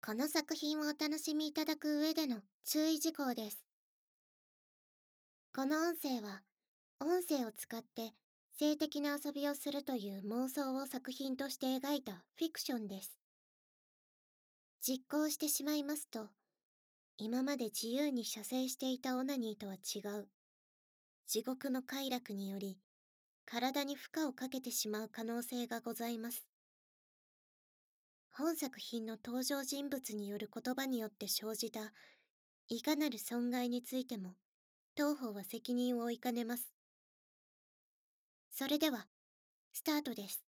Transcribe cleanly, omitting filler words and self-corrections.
この作品をお楽しみいただく上での注意事項です。この音声は、音声を使って性的な遊びをするという妄想を作品として描いたフィクションです。実行してしまいますと、今まで自由に射精していたオナニーとは違う、地獄の快楽により、体に負荷をかけてしまう可能性がございます。本作品の登場人物による言葉によって生じたいかなる損害についても、当方は責任を負いかねます。それでは、スタートです。